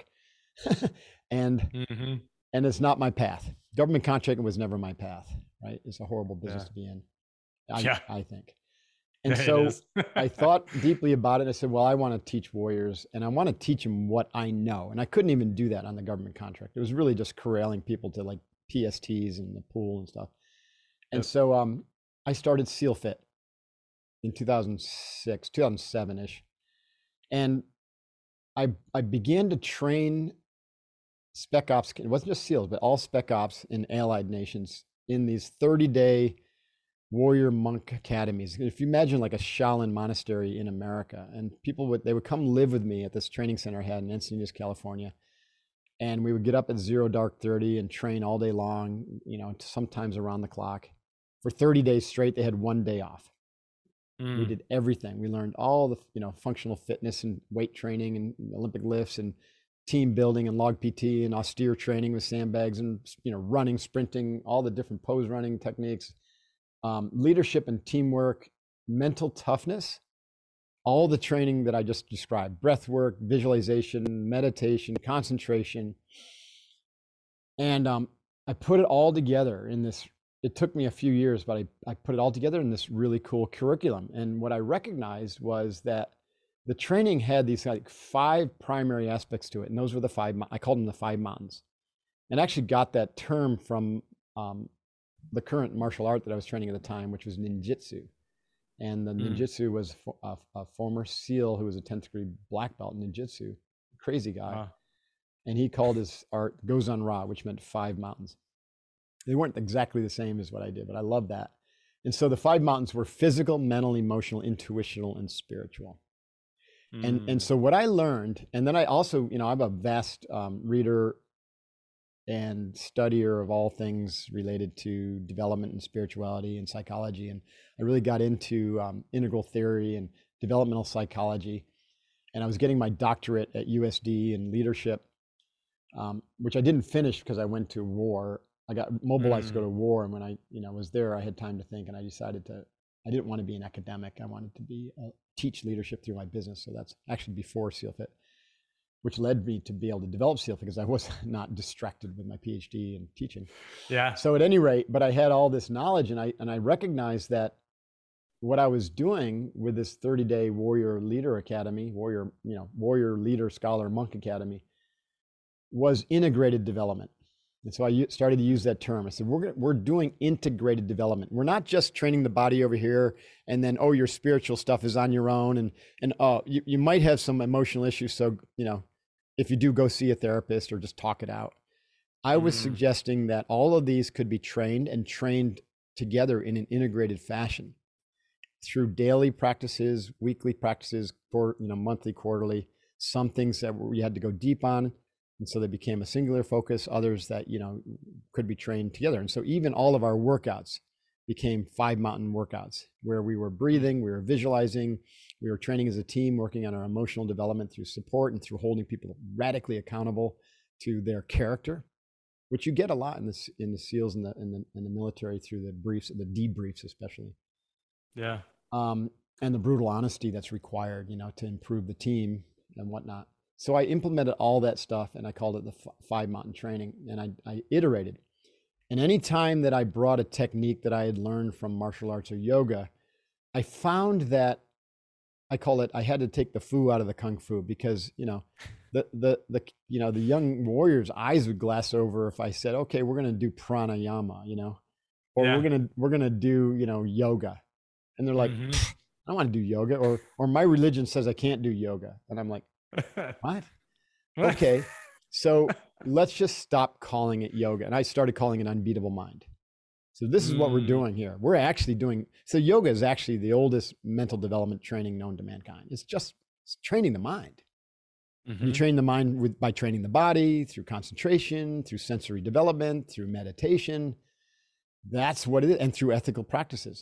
And it's not my path. Government contracting was never my path, right? It's a horrible business to be in, I think. And so I thought deeply about it. And I said, well, I want to teach warriors, and I want to teach them what I know. And I couldn't even do that on the government contract. It was really just corralling people to like PSTs and the pool and stuff. And so I started SEAL Fit in 2006, 2007-ish. And I began to train Spec Ops. It wasn't just SEALs, but all Spec Ops in allied nations in these 30-day warrior monk academies. If you imagine like a Shaolin monastery in America, and people would come live with me at this training center I had in Encinitas, California. And we would get up at 0 dark 30 and train all day long, sometimes around the clock. For 30 days straight, they had 1 day off. We did everything. We learned all the, functional fitness and weight training and Olympic lifts and team building and log PT and austere training with sandbags and, running, sprinting, all the different pose running techniques, leadership and teamwork, mental toughness, all the training that I just described, breath work, visualization, meditation, concentration. And I put it all together in this. It took me a few years, but I put it all together in this really cool curriculum. And what I recognized was that the training had these like 5 primary aspects to it. And those were I called them the 5 mountains. And I actually got that term from the current martial art that I was training at the time, which was ninjutsu. And the ninjutsu was a former SEAL who was a 10th degree black belt in ninjutsu, crazy guy. And he called his art Gozan Ra, which meant 5 mountains. They weren't exactly the same as what I did, but I love that. And so the 5 mountains were physical, mental, emotional, intuitional, and spiritual. And so what I learned, and then I also, I'm a vast reader and studier of all things related to development and spirituality and psychology. And I really got into integral theory and developmental psychology. And I was getting my doctorate at USD in leadership, which I didn't finish because I went to war. I got mobilized to go to war, and when I, was there, I had time to think, and I decided I didn't want to be an academic. I wanted to teach leadership through my business. So that's actually before SEALFIT, which led me to be able to develop SEALFIT because I was not distracted with my PhD and teaching. Yeah. So at any rate, but I had all this knowledge, and I recognized that what I was doing with this 30-day Warrior Leader Academy, Warrior Leader Scholar Monk Academy, was integrated development. And so I started to use that term. I said, we're doing integrated development. We're not just training the body over here and then, your spiritual stuff is on your own. And you might have some emotional issues. So, if you do, go see a therapist or just talk it out. I was suggesting that all of these could be trained together in an integrated fashion through daily practices, weekly practices, monthly, quarterly, some things that we had to go deep on. And so they became a singular focus, others that, could be trained together. And so even all of our workouts became 5 mountain workouts where we were breathing, we were visualizing, we were training as a team, working on our emotional development through support and through holding people radically accountable to their character, which you get a lot in the SEALs and the military through the briefs, the debriefs especially. Yeah. And the brutal honesty that's required, to improve the team and whatnot. So I implemented all that stuff and I called it the 5 mountain training, and I iterated. And any time that I brought a technique that I had learned from martial arts or yoga, I found that I had to take the fu out of the kung fu, because, the young warriors' eyes would glass over if I said, okay, we're going to do pranayama, or we're going to do, yoga. And they're like, I don't want to do yoga, or my religion says I can't do yoga. And I'm like, what? Okay, so let's just stop calling it yoga. And I started calling it Unbeatable Mind. So this is what we're doing here. We're actually so yoga is actually the oldest mental development training known to mankind. It's training the mind. You train the mind by training the body, through concentration, through sensory development, through meditation. That's what it is, and through ethical practices.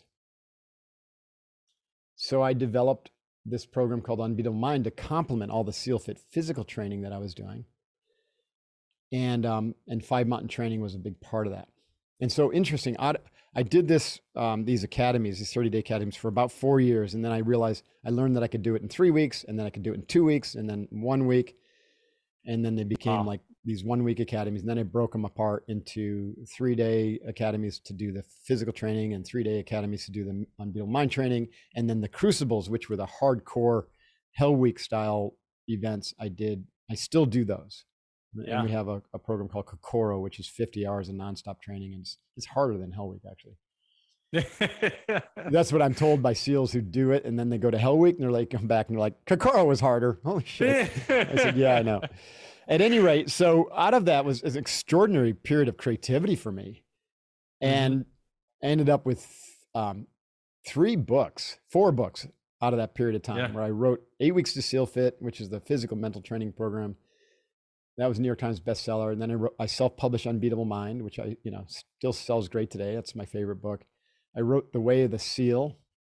So I developed this program called Unbeatable Mind to complement all the SEALFIT physical training that I was doing. And 5 mountain training was a big part of that. And so interesting, I did these academies, these 30-day academies for about 4 years. And then I learned that I could do it in 3 weeks, and then I could do it in 2 weeks, and then 1 week. And then they became like these 1 week academies. And then I broke them apart into 3-day academies to do the physical training and 3-day academies to do the Unbeatable Mind training. And then the crucibles, which were the hardcore Hell Week style events I still do those. Yeah. And we have a program called Kokoro, which is 50 hours of nonstop training. And it's harder than Hell Week, actually. That's what I'm told by SEALs who do it. And then they go to Hell Week and come back and they're like, Kokoro was harder. Holy shit. I said, yeah, I know. At any rate, so out of that was an extraordinary period of creativity for me. And I ended up with 4 books out of that period of time, where I wrote 8 Weeks to SEALFIT, which is the physical mental training program. That was New York Times bestseller. And then I self-published Unbeatable Mind, which still sells great today. That's my favorite book. I wrote The Way of the SEAL,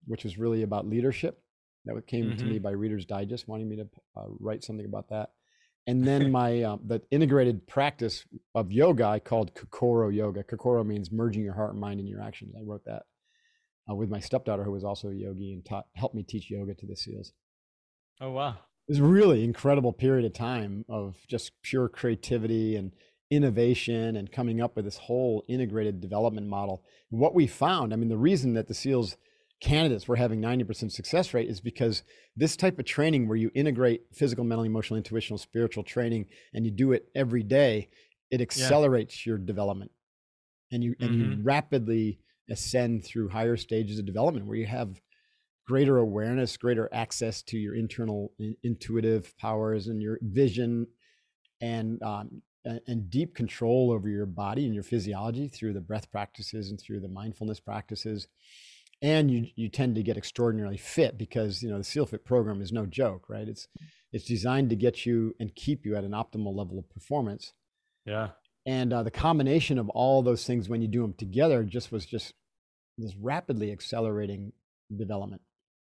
which was really about leadership. That came to me by Reader's Digest, wanting me to write something about that. And then my the integrated practice of yoga I called Kokoro Yoga. Kokoro means merging your heart and mind in your actions. I wrote that with my stepdaughter, who was also a yogi, and helped me teach yoga to the SEALs. Oh, wow. It was a really incredible period of time of just pure creativity and innovation and coming up with this whole integrated development model. And what we found, I mean, the reason that the SEALs candidates were having 90% success rate is because this type of training where you integrate physical, mental, emotional, intuitional, spiritual training, and you do it every day, it accelerates your development. And you rapidly ascend through higher stages of development where you have greater awareness, greater access to your internal intuitive powers and your vision, and deep control over your body and your physiology through the breath practices and through the mindfulness practices. And you tend to get extraordinarily fit because, the SEAL Fit program is no joke, right? It's designed to get you and keep you at an optimal level of performance. Yeah. And the combination of all those things when you do them together was this rapidly accelerating development.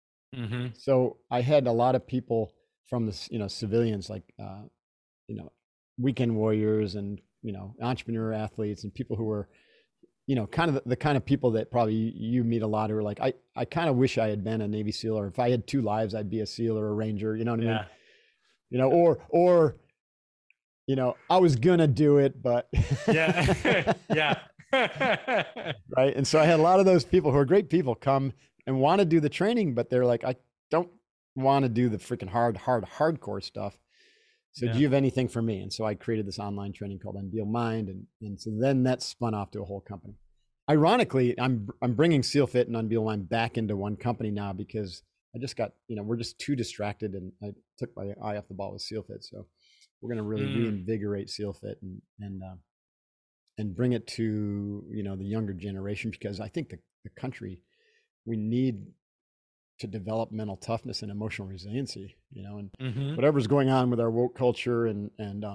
So I had a lot of people from the, civilians like, weekend warriors and, entrepreneur athletes and people who were, kind of the kind of people that probably you meet a lot who are like, I kind of wish I had been a Navy SEAL, or if I had 2 lives, I'd be a SEAL or a Ranger, you know what I mean? Or, I was gonna do it, but yeah. Right. And so I had a lot of those people who are great people come and want to do the training, but they're like, I don't want to do the freaking hardcore stuff. So do you have anything for me? And so I created this online training called Unveil Mind. And so then that spun off to a whole company. Ironically, I'm bringing SEAL Fit and Unveil Mind back into one company now because I just got, we're just too distracted, and I took my eye off the ball with SEAL Fit. So we're going to really reinvigorate SEAL Fit and bring it to, the younger generation, because I think the country, we need to develop mental toughness and emotional resiliency, and whatever's going on with our woke culture and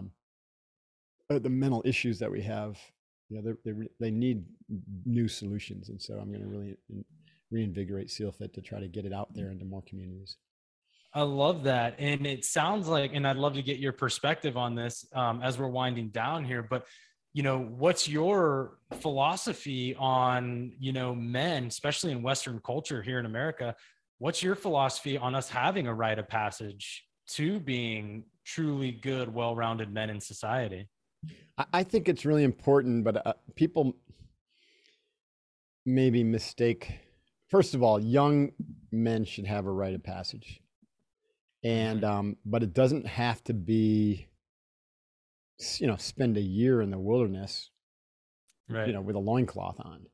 the mental issues that we have, they need new solutions. And so I'm going to really reinvigorate SEAL Fit to try to get it out there into more communities. I love that. And it sounds like, and I'd love to get your perspective on this as we're winding down here, but what's your philosophy on, men, especially in Western culture here in America? What's your philosophy on us having a rite of passage to being truly good, well-rounded men in society? I think it's really important, but people maybe mistake. First of all, young men should have a rite of passage, and but it doesn't have to be, spend a year in the wilderness, right, with a loincloth on.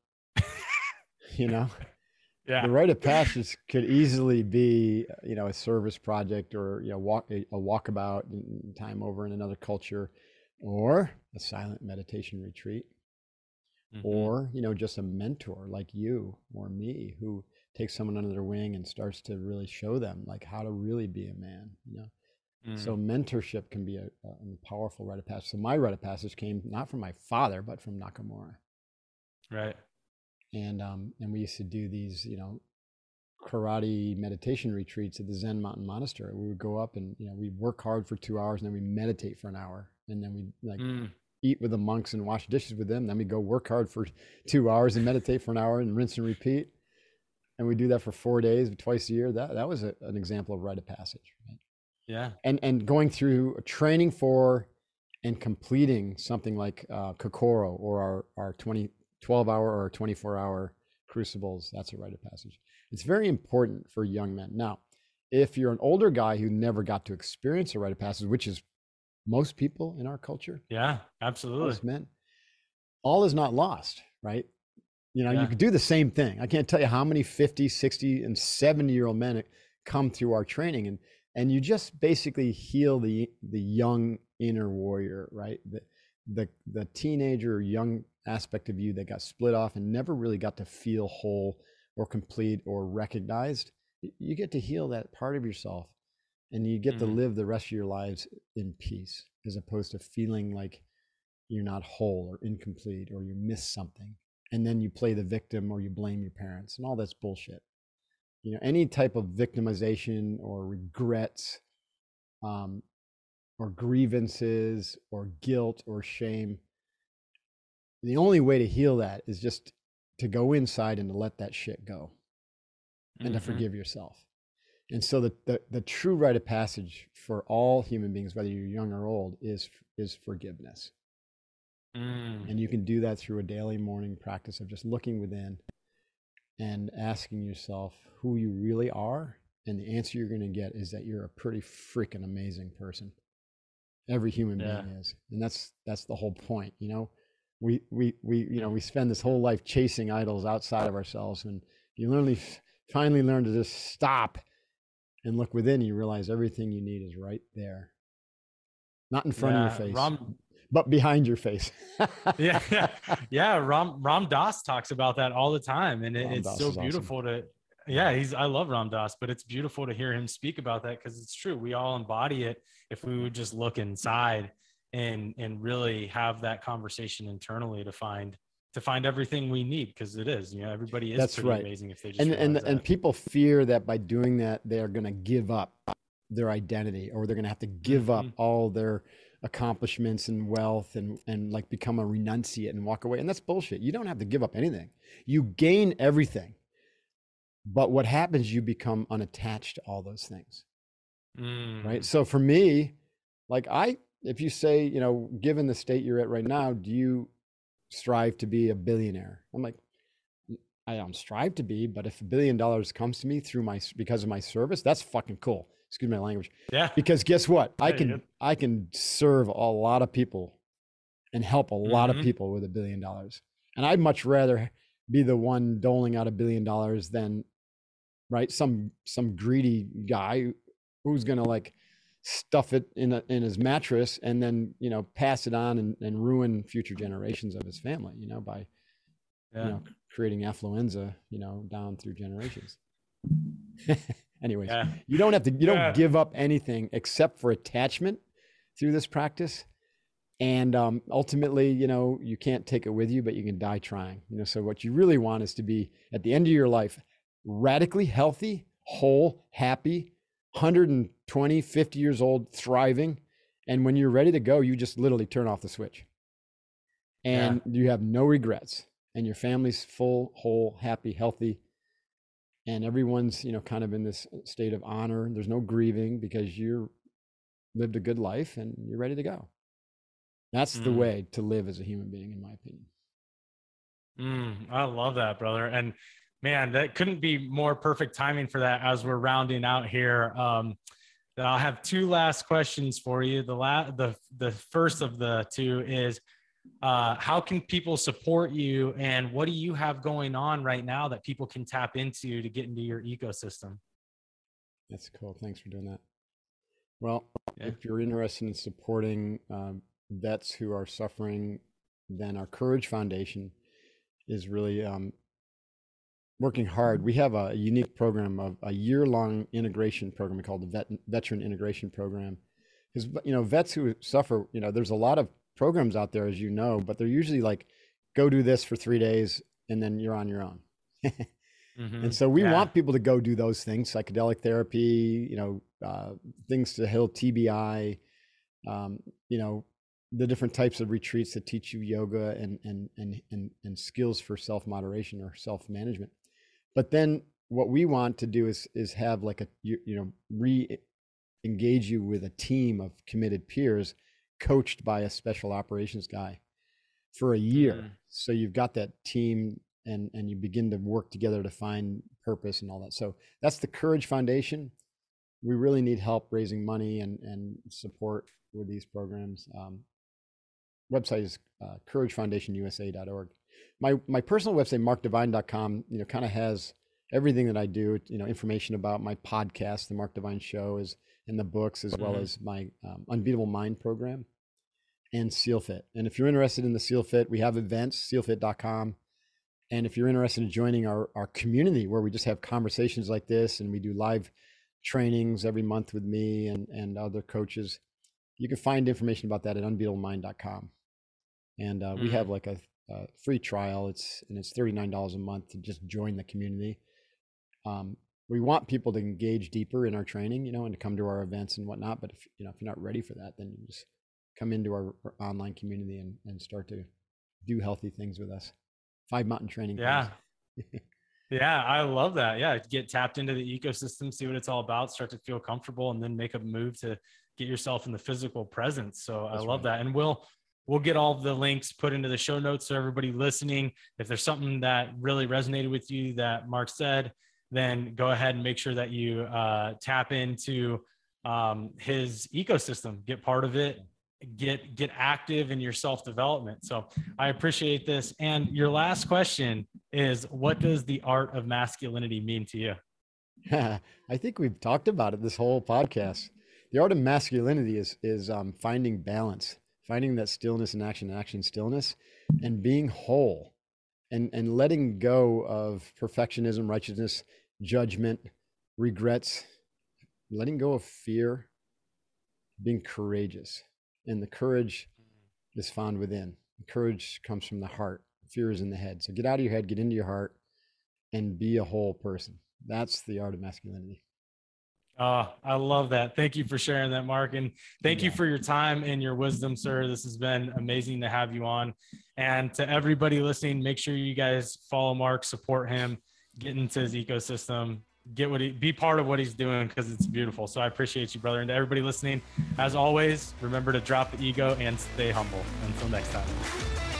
Yeah. The rite of passage could easily be, a service project, or, a walkabout time over in another culture, or a silent meditation retreat, or, just a mentor like you or me who takes someone under their wing and starts to really show them like how to really be a man, So mentorship can be a powerful rite of passage. So my rite of passage came not from my father, but from Nakamura. Right. And we used to do these, karate meditation retreats at the Zen Mountain Monastery. We would go up and, we'd work hard for 2 hours, and then we meditate for an hour, and then we'd eat with the monks and wash dishes with them. Then we go work hard for 2 hours and meditate for an hour and rinse and repeat. And we do that for 4 days, twice a year. That was an example of rite of passage. Right? Yeah. And going through training for and completing something like Kokoro, or our 12-hour or 24-hour crucibles, that's a rite of passage. It's very important for young men. Now, if you're an older guy who never got to experience a rite of passage, which is most people in our culture. Yeah, absolutely. Most men. All is not lost, right? You could do the same thing. I can't tell you how many 50, 60, and 70-year-old men come through our training, and you just basically heal the young inner warrior, right? The teenager or young aspect of you that got split off and never really got to feel whole or complete or recognized. You get to heal that part of yourself, and you get to live the rest of your lives in peace, as opposed to feeling like you're not whole or incomplete or you miss something. And then you play the victim or you blame your parents, and all that's bullshit. you know, any type of victimization or regrets, or grievances or guilt or shame, the only way to heal that is just to go inside and to let that shit go and to forgive yourself. And so the true rite of passage for all human beings, whether you're young or old, is forgiveness. And you can do that through a daily morning practice of just looking within and asking yourself who you really are. And the answer you're going to get is that you're a pretty freaking amazing person. Every human being is. And that's the whole point. You know, we spend this whole life chasing idols outside of ourselves. And you finally learn to just stop and look within. You realize everything you need is right there. Not in front of your face, but behind your face. Ram Dass talks about that all the time. And it's so beautiful awesome. I love Ram Dass, but it's beautiful to hear him speak about that, because it's true. We all embody it if we would just look inside and really have that conversation internally to find everything we need, because it is, you know, everybody is That's pretty right. amazing if they just and people fear that by doing that they're going to give up their identity, or they're going to have to give up all their accomplishments and wealth and like become a renunciate and walk away. And that's bullshit. You don't have to give up anything. You gain everything. But what happens, you become unattached to all those things. Right. So for me, like if you say, you know, given the state you're at right now, do you strive to be a billionaire? I'm like, I don't strive to be, but if $1 billion comes to me because of my service, that's fucking cool. Excuse my language. Yeah. Because guess what? I can serve a lot of people and help a lot of people with $1 billion. And I'd much rather be the one doling out $1 billion than, right, some greedy guy who's gonna like stuff it in his mattress and then, you know, pass it on and ruin future generations of his family, you know, by you know, creating affluenza, you know, down through generations. Anyways, you don't give up anything except for attachment through this practice. And ultimately, you know, you can't take it with you, but you can die trying. You know, so what you really want is to be, at the end of your life, radically healthy, whole, happy, 120, 50 years old, thriving. And when you're ready to go, you just literally turn off the switch. And you have no regrets. And your family's full, whole, happy, healthy. And everyone's, you know, kind of in this state of honor. There's no grieving because you lived a good life and you're ready to go. That's the way to live as a human being, in my opinion. I love that, brother. And man, that couldn't be more perfect timing for that as we're rounding out here. I'll have two last questions for you. The first of the two is, how can people support you, and what do you have going on right now that people can tap into to get into your ecosystem? That's cool. Thanks for doing that. Well, if you're interested in supporting vets who are suffering, then our Courage Foundation is really working hard. We have a unique program of a year-long integration program called the Veteran Integration Program. Because, you know, vets who suffer, you know, there's a lot of programs out there, as you know, but they're usually like, go do this for 3 days and then you're on your own. And so we want people to go do those things, psychedelic therapy, you know, things to heal TBI, you know, the different types of retreats that teach you yoga and skills for self-moderation or self-management. But then what we want to do is have like re-engage you with a team of committed peers coached by a special operations guy for a year. So you've got that team and you begin to work together to find purpose and all that. So that's the Courage Foundation. We really need help raising money and support with these programs. Website is couragefoundationusa.org. My personal website, markdivine.com, you know, kind of has everything that I do, you know, information about my podcast, The Mark Divine Show, is in the books, as well as my Unbeatable Mind program and SealFit. And if you're interested in the SealFit, we have events, sealfit.com. And if you're interested in joining our community, where we just have conversations like this and we do live trainings every month with me and other coaches, you can find information about that at unbeatablemind.com. And we have like a free trial. It's $39 a month to just join the community. we want people to engage deeper in our training, and to come to our events and whatnot. But if you're not ready for that, then you just come into our online community and start to do healthy things with us. 5 Mountain Training. Yeah. Yeah, I love that. Yeah, get tapped into the ecosystem, see what it's all about, start to feel comfortable, and then make a move to get yourself in the physical presence. So I love that. And we'll get all the links put into the show notes so everybody listening, if there's something that really resonated with you that Mark said, then go ahead and make sure that you tap into his ecosystem, get part of it, get active in your self-development. So I appreciate this. And your last question is, what does the art of masculinity mean to you? I think we've talked about it this whole podcast. The art of masculinity is finding balance, finding that stillness in action stillness, and being whole, and letting go of perfectionism, righteousness, judgment, regrets, letting go of fear, being courageous. And the courage is found within. Courage comes from the heart. Fear is in the head. So get out of your head, get into your heart, and be a whole person. That's the art of masculinity. I love that. Thank you for sharing that, Mark. And thank you for your time and your wisdom, sir. This has been amazing to have you on. And to everybody listening, make sure you guys follow Mark, support him, get into his ecosystem, be part of what he's doing, because it's beautiful. So I appreciate you, brother. And to everybody listening, as always, remember to drop the ego and stay humble. Until next time.